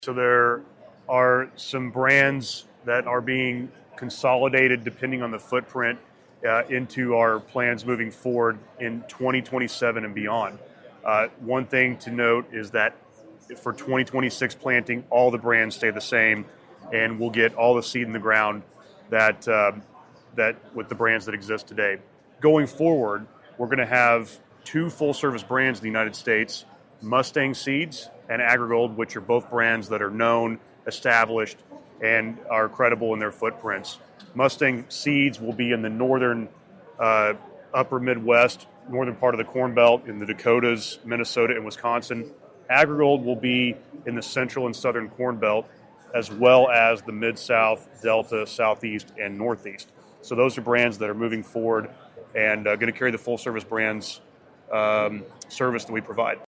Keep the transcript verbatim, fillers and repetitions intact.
So there are some brands that are being consolidated depending on the footprint uh, into our plans moving forward in twenty twenty-seven and beyond. Uh, one thing to note is that for twenty twenty-six planting, all the brands stay the same, and we'll get all the seed in the ground that uh, that with the brands that exist today. Going forward, we're going to have two full-service brands in the United States: Mustang Seeds and AgriGold, which are both brands that are known, established, and are credible in their footprints. Mustang Seeds will be in the northern, uh, upper Midwest, northern part of the Corn Belt, in the Dakotas, Minnesota, and Wisconsin. AgriGold will be in the central and southern Corn Belt, as well as the Mid-South, Delta, Southeast, and Northeast. So those are brands that are moving forward and uh, going to carry the full-service brands um, service that we provide.